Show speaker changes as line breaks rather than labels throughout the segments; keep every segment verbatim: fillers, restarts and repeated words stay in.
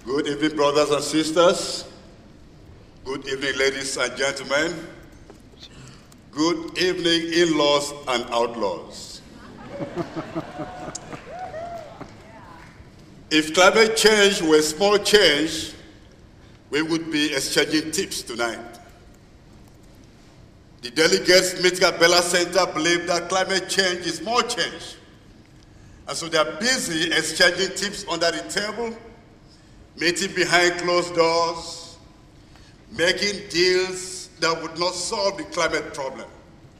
Good evening, brothers and sisters. Good evening, ladies and gentlemen. Good evening, in-laws and outlaws. If climate change were small change, we would be exchanging tips tonight. The delegates meeting at Bella Center believe that climate change is small change. And so they are busy exchanging tips under the table, meeting behind closed doors, making deals that would not solve the climate problem.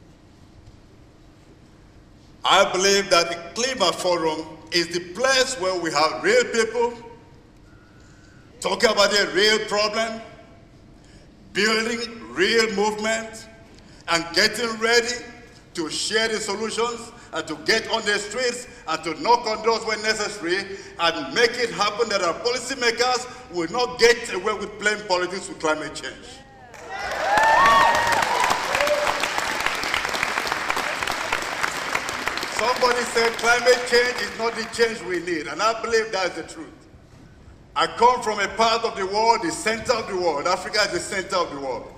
I believe that the Climate Forum is the place where we have real people talking about a real problem, building real movement, and getting ready to share the solutions and to get on the streets and to knock on doors when necessary and make it happen that our policymakers will not get away with playing politics with climate change. Somebody said climate change is not the change we need, and I believe that is the truth. I come from a part of the world, the center of the world. Africa is the center of the world.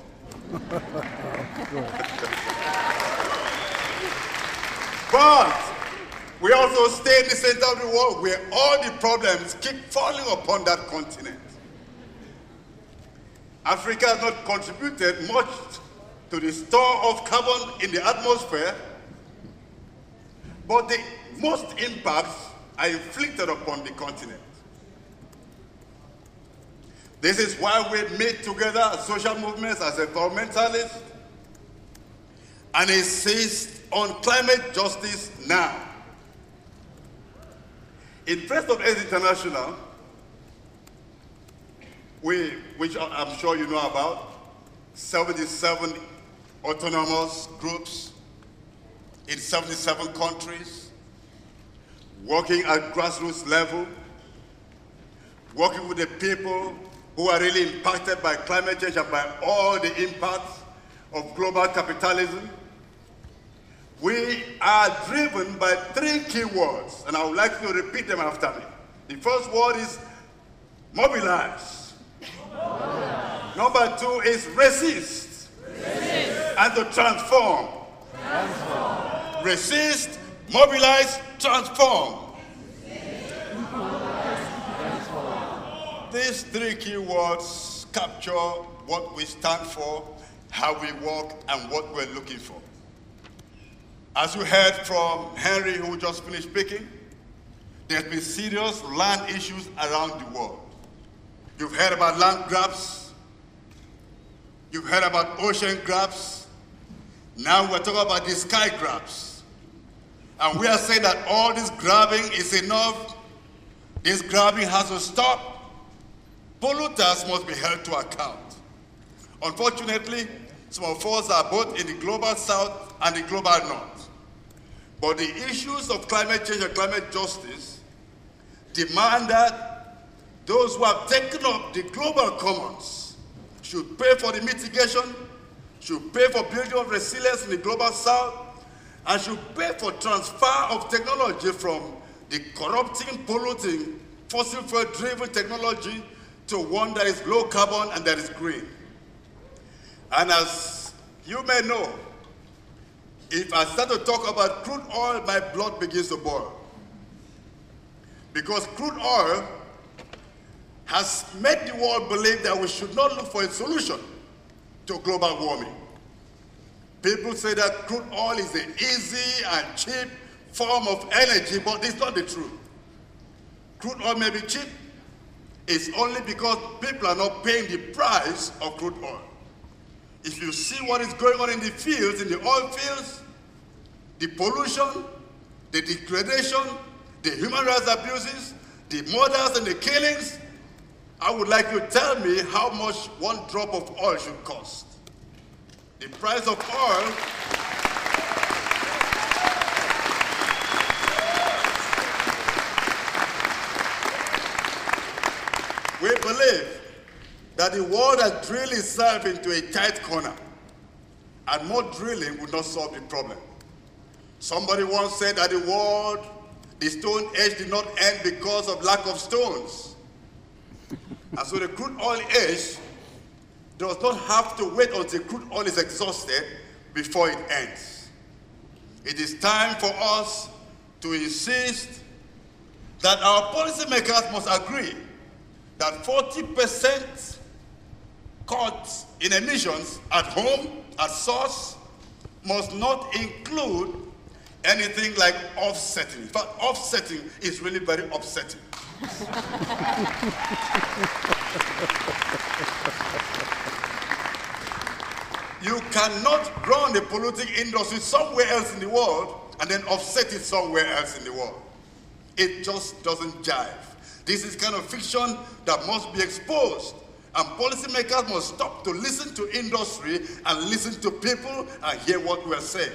But we also stay in the center of the world where all the problems keep falling upon that continent. Africa has not contributed much to the store of carbon in the atmosphere, but the most impacts are inflicted upon the continent. This is why we meet together as social movements, as environmentalists, and insist on climate justice now. In First of AIDS International, we, which I'm sure you know about, seventy-seven autonomous groups in seventy-seven countries, working at grassroots level, working with the people who are really impacted by climate change and by all the impacts of global capitalism. We are driven by three key words, and I would like you to repeat them after me. The first word is mobilize. Mobilize. Number two is resist. Resist. And to transform. Transform. Resist, mobilize, transform. These three key words capture what we stand for, how we work, and what we're looking for. As you heard from Henry, who just finished speaking, there's been serious land issues around the world. You've heard about land grabs. You've heard about ocean grabs. Now we're talking about the sky grabs. And we are saying that all this grabbing is enough. This grabbing has to stop. Polluters must be held to account. Unfortunately, some of us are both in the global south and the global north. But the issues of climate change and climate justice demand that those who have taken up the global commons should pay for the mitigation, should pay for building of resilience in the global south, and should pay for transfer of technology from the corrupting, polluting, fossil fuel-driven technology to one that is low carbon and that is green. And as you may know, if I start to talk about crude oil, my blood begins to boil. Because crude oil has made the world believe that we should not look for a solution to global warming. People say that crude oil is an easy and cheap form of energy, but it's not the truth. Crude oil may be cheap. It's only because people are not paying the price of crude oil. If you see what is going on in the fields, in the oil fields, the pollution, the degradation, the human rights abuses, the murders and the killings, I would like you to tell me how much one drop of oil should cost. The price of oil we believe that the world has drilled itself into a tight corner, and more drilling would not solve the problem. Somebody once said that the world, the stone age did not end because of lack of stones. And so the crude oil age does not have to wait until crude oil is exhausted before it ends. It is time for us to insist that our policymakers must agree that forty percent cuts in emissions at home, at source, must not include anything like offsetting. In fact, offsetting is really very upsetting. You cannot run a polluting industry somewhere else in the world and then offset it somewhere else in the world. It just doesn't jive. This is kind of fiction that must be exposed. And policymakers must stop to listen to industry and listen to people and hear what we're saying.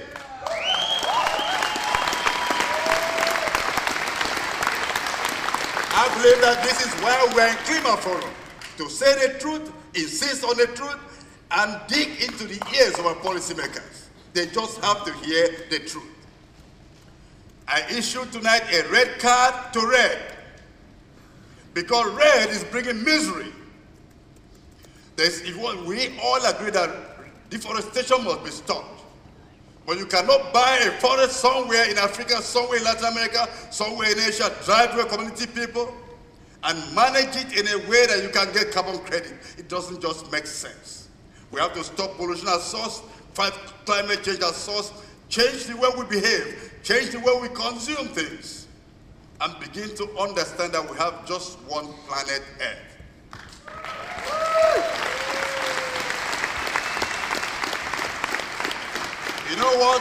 I believe that this is why we're in Klima Forum. To say the truth, insist on the truth, and dig into the ears of our policymakers. They just have to hear the truth. I issued tonight a red card to red, because red is bringing misery. There's, if we all agree that deforestation must be stopped. But you cannot buy a forest somewhere in Africa, somewhere in Latin America, somewhere in Asia, drive to a community people, and manage it in a way that you can get carbon credit. It doesn't just make sense. We have to stop pollution at source, fight climate change at source, change the way we behave, change the way we consume things, and begin to understand that we have just one planet Earth. You know what?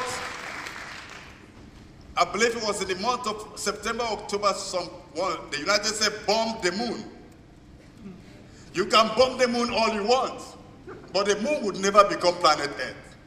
I believe it was in the month of September, October, someone, the United States bombed the moon. You can bomb the moon all you want, but the moon would never become planet Earth.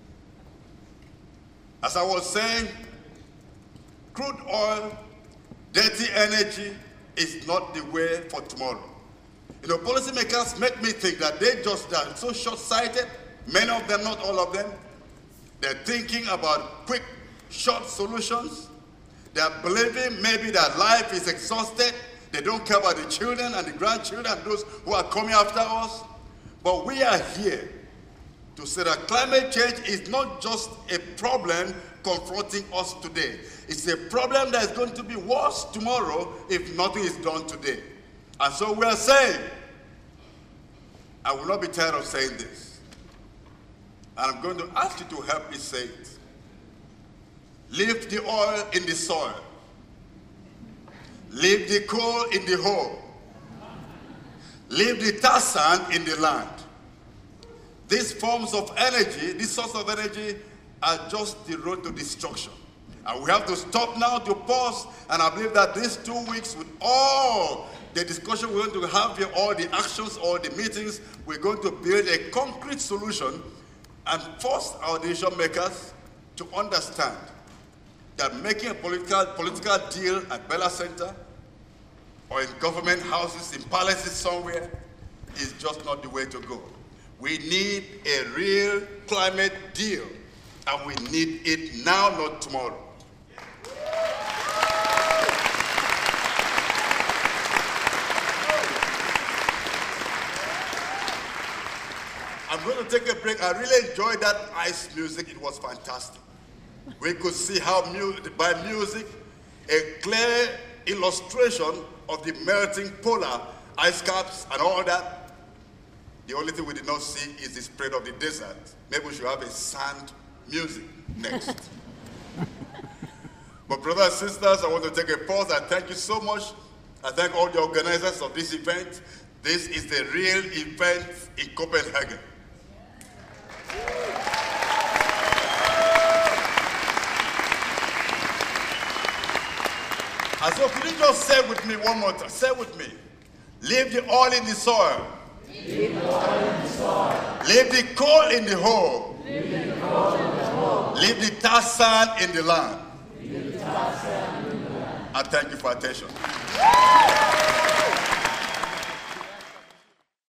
As I was saying, crude oil, dirty energy is not the way for tomorrow. You know, policymakers make me think that they just are so short-sighted, many of them, not all of them. They're thinking about quick, short solutions. They're believing maybe that life is exhausted. They don't care about the children and the grandchildren and those who are coming after us. But we are here to say that climate change is not just a problem confronting us today. It's a problem that is going to be worse tomorrow if nothing is done today. And so we are saying, I will not be tired of saying this, and I'm going to ask you to help me say it. Leave the oil in the soil. Leave the coal in the hole. Leave the tar sand in the land. These forms of energy, these sorts of energy, are just the road to destruction. And we have to stop now, to pause, and I believe that these two weeks, with all the discussion we're going to have here, all the actions, all the meetings, we're going to build a concrete solution and force our decision makers to understand that making a political, political deal at Bella Center or in government houses, in palaces somewhere, is just not the way to go. We need a real climate deal, and we need it now, not tomorrow. I'm going to take a break. I really enjoyed that ice music. It was fantastic. We could see how, mu by music, a clear illustration of the melting polar ice caps and all that. The only thing we did not see is the spread of the desert. Maybe we should have a sand music next. But brothers and sisters, I want to take a pause. I thank you so much. I thank all the organizers of this event. This is the real event in Copenhagen. And so could you just say with me one more time? Say with me. Leave the oil in the soil.
Leave the oil in the soil.
Leave the coal in the hole.
Leave the coal in the hole.
Leave the tar sand in the land.
Leave the tar sand in the land.
I thank you for attention.